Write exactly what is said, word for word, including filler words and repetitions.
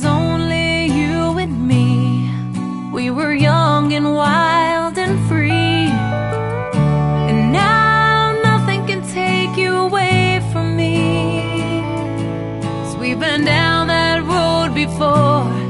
only you and me. We were young and wild and free, and now nothing can take you away from me. 'Cause we've been down that road before,